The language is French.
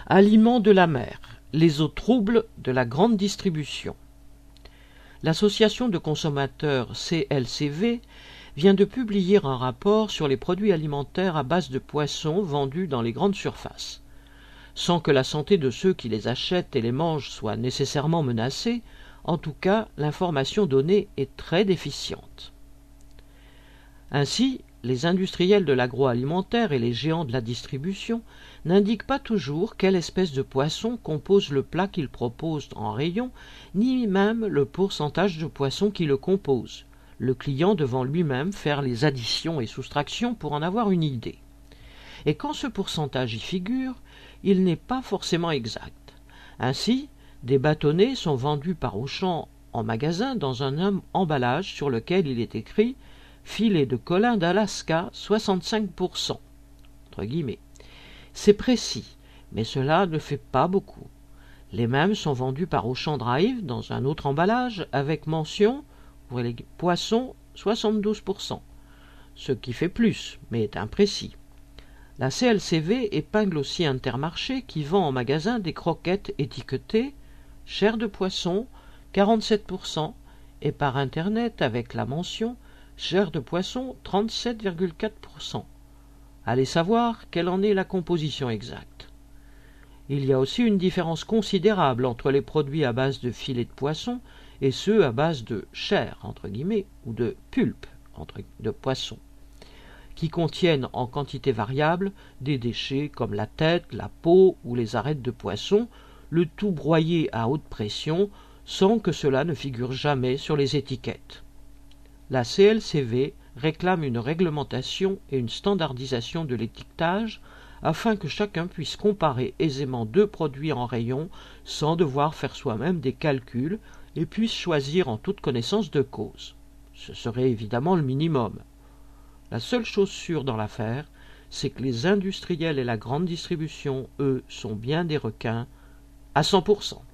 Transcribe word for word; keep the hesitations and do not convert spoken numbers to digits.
Aliments de la mer, les eaux troubles de la grande distribution. L'association de consommateurs C L C V vient de publier un rapport sur les produits alimentaires à base de poissons vendus dans les grandes surfaces. Sans que la santé de ceux qui les achètent et les mangent soit nécessairement menacée, en tout cas, l'information donnée est très déficiente. Ainsi, les industriels de l'agroalimentaire et les géants de la distribution n'indiquent pas toujours quelle espèce de poisson compose le plat qu'ils proposent en rayon, ni même le pourcentage de poisson qui le compose, le client devant lui-même faire les additions et soustractions pour en avoir une idée. Et quand ce pourcentage y figure, il n'est pas forcément exact. Ainsi, des bâtonnets sont vendus par Auchan en magasin dans un emballage sur lequel il est écrit « Filet de colin d'Alaska, soixante-cinq pour cent » entre guillemets. C'est précis, mais cela ne fait pas beaucoup. Les mêmes sont vendus par Auchan Drive dans un autre emballage avec mention pour les poissons soixante-douze pour cent, ce qui fait plus, mais est imprécis. La C L C V épingle aussi Intermarché qui vend en magasin des croquettes étiquetées « chair de poisson, quarante-sept pour cent » et par Internet avec la mention « chair de poisson, trente-sept virgule quatre pour cent ». Allez savoir quelle en est la composition exacte. Il y a aussi une différence considérable entre les produits à base de filets de poisson et ceux à base de chair, entre guillemets, ou de pulpe, entre, de poisson, qui contiennent en quantité variable des déchets comme la tête, la peau ou les arêtes de poisson, le tout broyé à haute pression sans que cela ne figure jamais sur les étiquettes. La C L C V réclame une réglementation et une standardisation de l'étiquetage afin que chacun puisse comparer aisément deux produits en rayon sans devoir faire soi-même des calculs et puisse choisir en toute connaissance de cause. Ce serait évidemment le minimum. La seule chose sûre dans l'affaire, c'est que les industriels et la grande distribution, eux, sont bien des requins à cent pour cent.